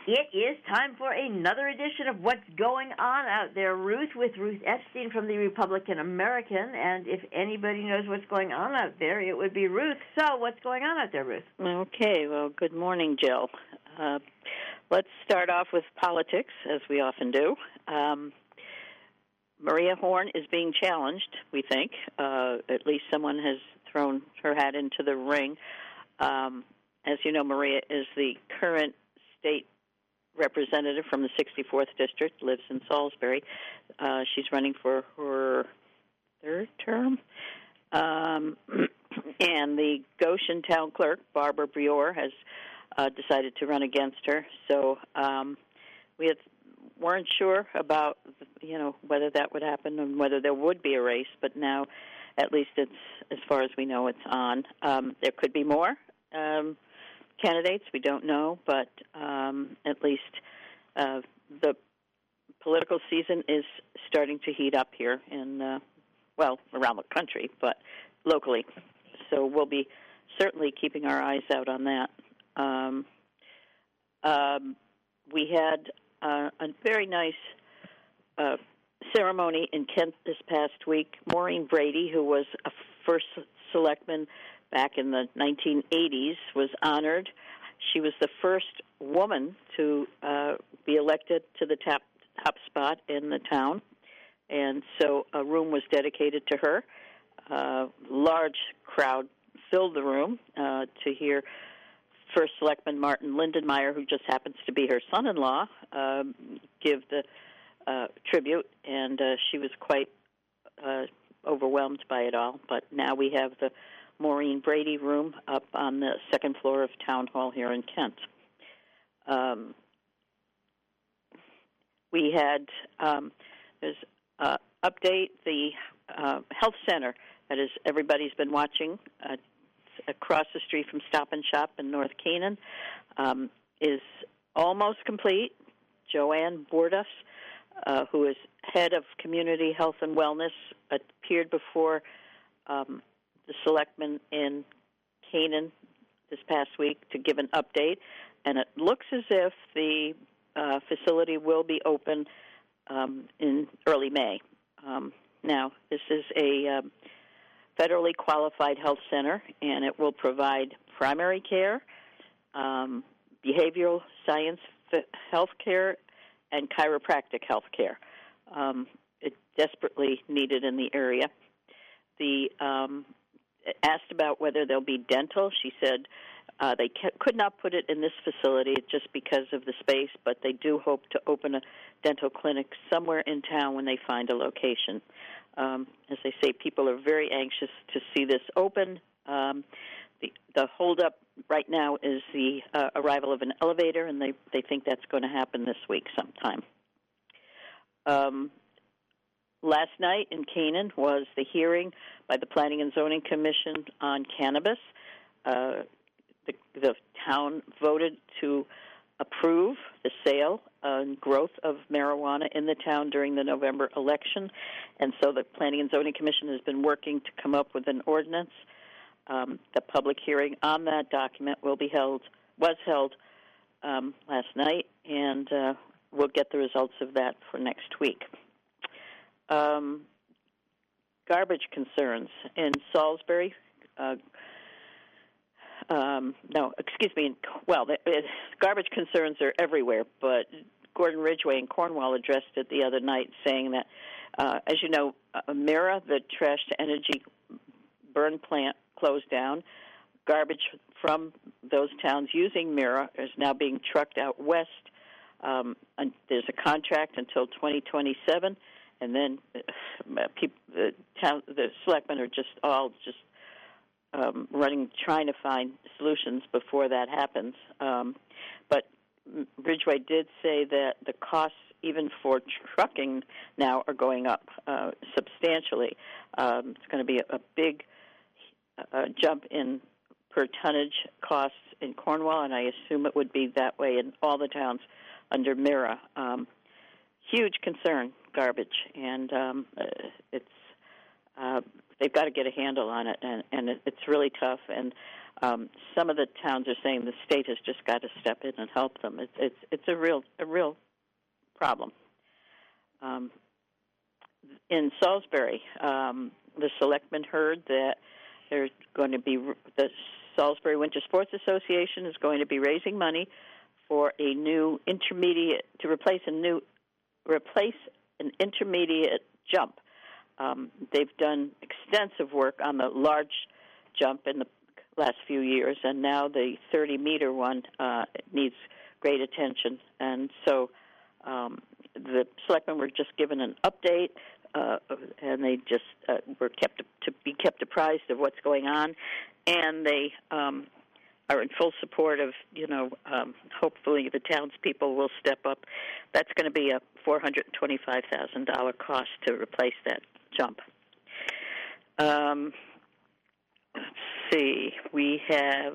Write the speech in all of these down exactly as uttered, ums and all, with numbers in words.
It is time for another edition of What's Going On Out There, Ruth, with Ruth Epstein from the Republican American. And if anybody knows what's going on out there, it would be Ruth. So what's going on out there, Ruth? Okay, well, good morning, Jill. Uh, let's start off with politics, as we often do. Um, Maria Horn is being challenged, we think. Uh, at least someone has thrown her hat into the ring. Um, as you know, Maria is the current state representative from the sixty-fourth District, lives in Salisbury. Uh, she's running for her third term. Um, and the Goshen town clerk, Barbara Brewer, has uh, decided to run against her. So um, we had, weren't sure about, you know, whether that would happen and whether there would be a race, but now at least it's, as far as we know, it's on. Um, there could be more. Um candidates, we don't know, but um, at least uh, the political season is starting to heat up here in, uh, well, around the country, but locally. So we'll be certainly keeping our eyes out on that. Um, um, we had uh, a very nice uh, ceremony in Kent this past week. Maureen Brady, who was a first selectman back in the nineteen eighties, was honored. She was the first woman to uh, be elected to the top, top spot in the town, and so a room was dedicated to her. Uh, large crowd filled the room uh, to hear First Selectman Martin Lindenmeyer, who just happens to be her son-in-law, um, give the uh, tribute, and uh, she was quite uh, overwhelmed by it all. But now we have the Maureen Brady room up on the second floor of Town Hall here in Kent. Um, we had, um, there's uh, update, the uh, health center that is everybody's been watching uh, across the street from Stop and Shop in North Canaan um, is almost complete. Joanne Bordas, uh, who is head of Community Health and Wellness, appeared before um, the selectmen in Canaan this past week to give an update, and it looks as if the uh, facility will be open um, in early May. Um, now, this is a um, federally qualified health center, and it will provide primary care, um, behavioral science health care, and chiropractic health care. Um, it's desperately needed in the area. The um, asked about whether there'll be dental. She said uh, they ca- could not put it in this facility just because of the space, but they do hope to open a dental clinic somewhere in town when they find a location. Um, as they say, people are very anxious to see this open. Um, the, the holdup right now is the uh, arrival of an elevator, and they, they think that's going to happen this week sometime. Um, Last night in Canaan was the hearing by the Planning and Zoning Commission on cannabis. Uh, the, the town voted to approve the sale and growth of marijuana in the town during the November election, and so the Planning and Zoning Commission has been working to come up with an ordinance. Um, the public hearing on that document will be held, was held um, last night, and uh, we'll get the results of that for next week. Um, garbage concerns in Salisbury. Uh, um, no, excuse me. Well, the, uh, garbage concerns are everywhere, but Gordon Ridgway in Cornwall addressed it the other night, saying that, uh, as you know, uh, Mira, the trash-to-energy burn plant, closed down. Garbage from those towns using Mira is now being trucked out west. Um, and there's a contract until twenty twenty-seven. And then uh, people, the town, the selectmen are just all just um, running, trying to find solutions before that happens. Um, but Ridgway did say that the costs, even for trucking, now are going up uh, substantially. Um, it's going to be a, a big uh, jump in per tonnage costs in Cornwall, and I assume it would be that way in all the towns under Mira. Um, huge concern. Garbage, and um, uh, it's uh, they've got to get a handle on it, and, and it, it's really tough. And um, some of the towns are saying the state has just got to step in and help them. It's it's it's a real a real problem. Um, in Salisbury, um, the selectmen heard that there's going to be the Salisbury Winter Sports Association is going to be raising money for a new intermediate to replace a new replace an intermediate jump. Um, they've done extensive work on the large jump in the last few years, and now the thirty-meter one uh, needs great attention. And so um, the selectmen were just given an update, uh, and they just uh, were kept to be kept apprised of what's going on, and they um, are in full support of, you know, um, hopefully the townspeople will step up. That's going to be a four hundred twenty-five thousand dollars cost to replace that jump. Um, let's see. We have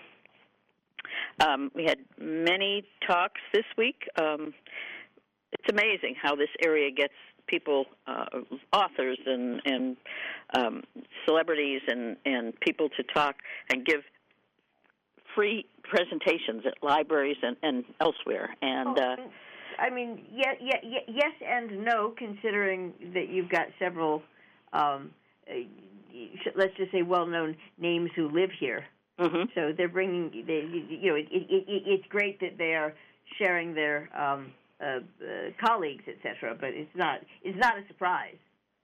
um, we had many talks this week. Um, it's amazing how this area gets people, uh, authors and, and um, celebrities and, and people to talk and give free presentations at libraries and, and elsewhere. And oh, uh, I mean, yeah, yeah, yeah, yes and no, considering that you've got several, um, uh, let's just say, well-known names who live here. Mm-hmm. So they're bringing, they, you know, it, it, it, it's great that they are sharing their um, uh, uh, colleagues, et cetera. But it's not, it's not a surprise.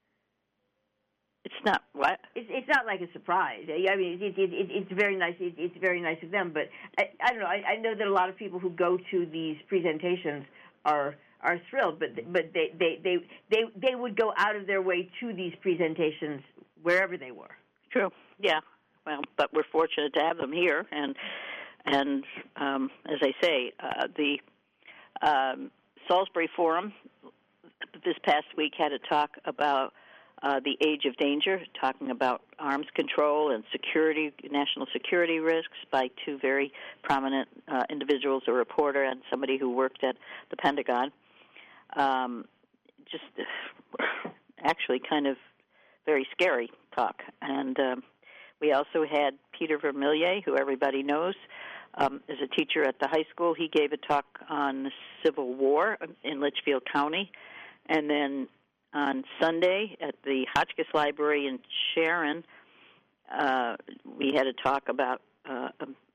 It's not what? It's it's not like a surprise. I mean, it, it, it, it's very nice. It, it's very nice of them. But I, I don't know. I, I know that a lot of people who go to these presentations are are thrilled. But but they they, they, they they would go out of their way to these presentations wherever they were. True. Yeah. Well, but we're fortunate to have them here, and and um, as I say, uh, the um, Salisbury Forum this past week had a talk about Uh, the age of danger, talking about arms control and security, national security risks by two very prominent uh, individuals, a reporter and somebody who worked at the Pentagon. Um, just uh, actually kind of very scary talk. And um, we also had Peter Vermillier, who everybody knows, um, is a teacher at the high school. He gave a talk on the Civil War in Litchfield County. And then on Sunday at the Hotchkiss Library in Sharon, uh, we had a talk about uh,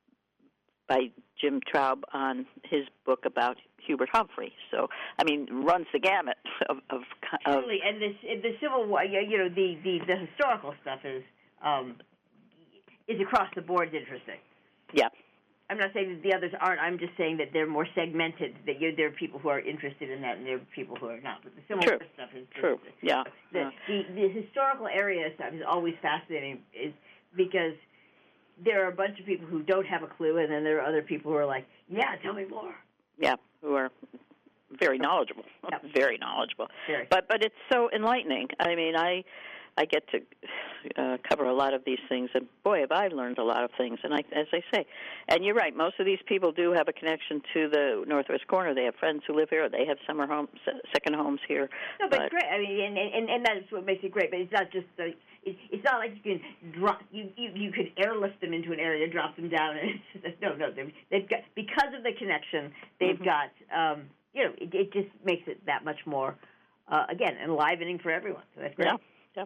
by Jim Traub on his book about Hubert Humphrey. So, I mean, runs the gamut of. of, of Truly, and this the Civil War, you know, the, the, the historical stuff is um, is across the board interesting. Yeah. I'm not saying that the others aren't. I'm just saying that they're more segmented, that you, there are people who are interested in that and there are people who are not. But the Civil True. War stuff is... True, is, yeah. The, yeah. The, the historical area stuff is always fascinating is because there are a bunch of people who don't have a clue, and then there are other people who are like, yeah, tell me more. Yeah, who are very knowledgeable, yep. very knowledgeable. Very. But but it's so enlightening. I mean, I... I get to uh, cover a lot of these things, and boy, have I learned a lot of things. And I, as I say, and you're right, most of these people do have a connection to the Northwest Corner. They have friends who live here. They have summer homes, second homes here. No, but, but it's great. I mean, and, and and that's what makes it great. But it's not just the. It, it's not like you can drop. You, you you could airlift them into an area, drop them down, and it's just, no, no. They've got, because of the connection, they've mm-hmm. got. Um, you know, it, it just makes it that much more. Uh, again, enlivening for everyone. So that's great. Yeah. Yep.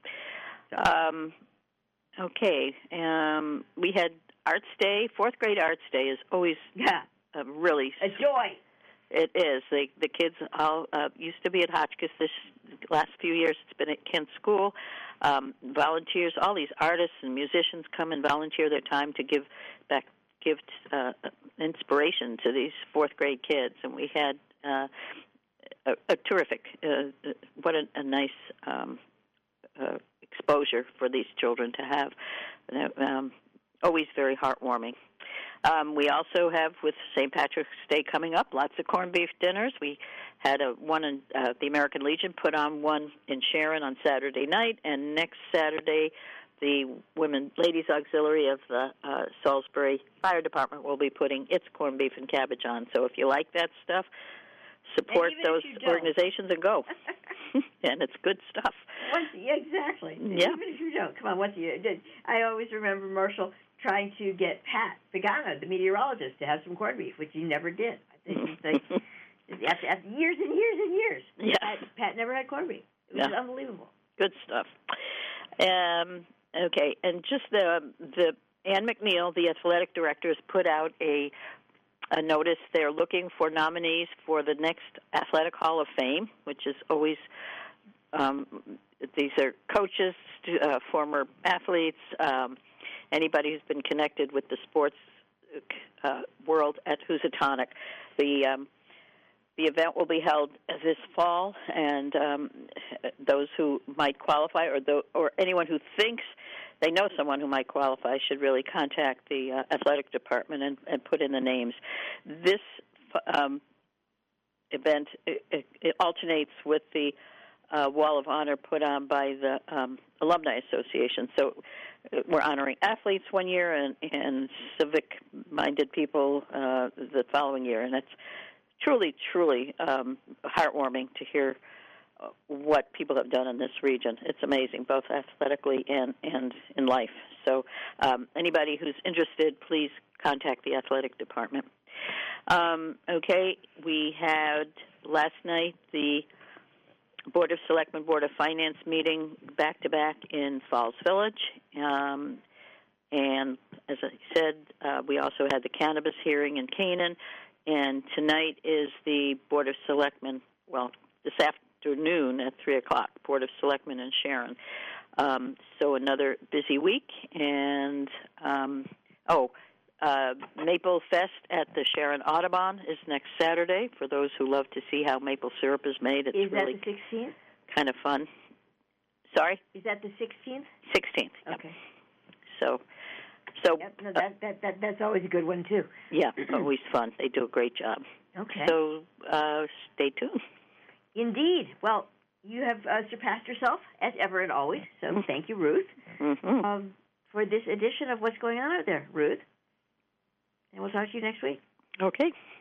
Um, okay. Um, we had Arts Day. Fourth grade Arts Day is always yeah. a really a joy. It is. The the kids all uh, used to be at Hotchkiss. This last few years, it's been at Kent School. Um, volunteers, all these artists and musicians come and volunteer their time to give back, give uh, inspiration to these fourth grade kids, and we had uh, a, a terrific. Uh, what a, a nice. Um, Uh, exposure for these children to have. Um, always very heartwarming. Um, we also have, with Saint Patrick's Day coming up, lots of corned beef dinners. We had a one in uh, the American Legion put on one in Sharon on Saturday night, and next Saturday the Women Ladies Auxiliary of the uh, Salisbury Fire Department will be putting its corned beef and cabbage on. So if you like that stuff, support those organizations and go. and it's good stuff. Once, yeah, exactly. Yeah. Even if you don't, come on. Once you, I always remember Marshall trying to get Pat Pagano, the meteorologist, to have some corned beef, which he never did. I think he's like after, after years and years and years. Yeah. Pat, Pat never had corned beef. It was yeah. unbelievable. Good stuff. Um, okay, and just the the Ann McNeil, the athletic director, has put out a a notice. They're looking for nominees for the next Athletic Hall of Fame, which is always um, these are coaches, uh, former athletes, um, anybody who's been connected with the sports uh, world at Housatonic. The um, The event will be held this fall, and um, those who might qualify, or the, or anyone who thinks they know someone who might qualify, should really contact the uh, athletic department and, and put in the names. This um, event it, it, it alternates with the uh, Wall of Honor put on by the um, Alumni Association. So we're honoring athletes one year and, and civic-minded people uh, the following year, and it's truly, truly um, heartwarming to hear uh, what people have done in this region. It's amazing, both athletically and, and in life. So um, anybody who's interested, please contact the athletic department. Um, okay, we had last night the Board of Selectmen, Board of Finance meeting back-to-back in Falls Village. Um, and as I said, uh, we also had the cannabis hearing in Canaan. And tonight is the Board of Selectmen, well, this afternoon at three o'clock, Board of Selectmen in Sharon. Um, so another busy week. And, um, oh, uh, Maple Fest at the Sharon Audubon is next Saturday for those who love to see how maple syrup is made. It's is that really the sixteenth? Kind of fun. Sorry? Is that the sixteenth? sixteenth. Okay. Yep. So... So yep, no, that, that that that's always a good one too. Yeah, always fun. They do a great job. Okay. So uh, stay tuned. Indeed. Well, you have uh, surpassed yourself as ever and always. So thank you, Ruth, mm-hmm. um, for this edition of What's Going On Out There, Ruth. And we'll talk to you next week. Okay.